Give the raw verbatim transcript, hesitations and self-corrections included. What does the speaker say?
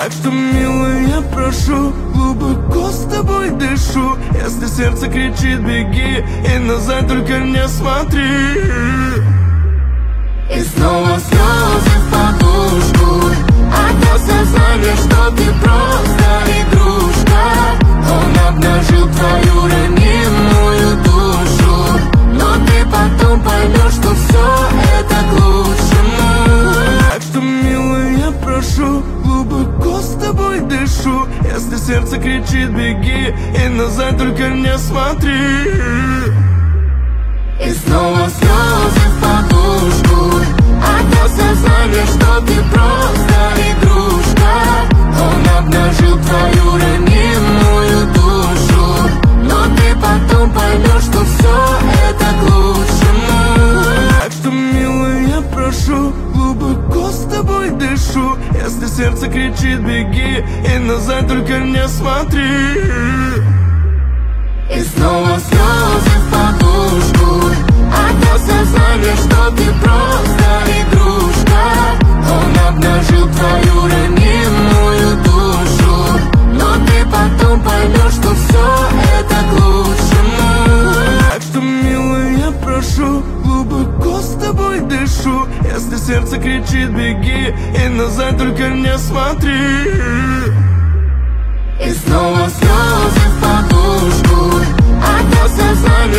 Так что, милый, я прошу, глубоко с тобой дышу. Если сердце кричит, беги, и назад только не смотри. И снова слезы в подушку от осознания, что ты просто игрушка. Он обнажил твою ранимую душу, но ты потом поймешь, что все это к лучшему. Так что, милый, я прошу, глубоко с тобой дышу. Если сердце кричит, беги, и назад только не смотри. И снова слезы в подушку от осознания, что ты просто игрушка. Он обнажил твою ранимую душу, но ты потом поймешь, что все это к лучшему. Так что, милый, я прошу, глубоко с тобой дышу. Если сердце кричит, беги, и назад только не смотри. И снова слезы в подушку от осознания, что ты просто игрушка. Он обнажил твою ранимую душу, но ты потом поймешь, что все это к лучшему. Так что, милый, я прошу, глубоко с тобой дышу. Если сердце кричит, беги, и назад только не смотри. И снова слезы в подушку от осознания,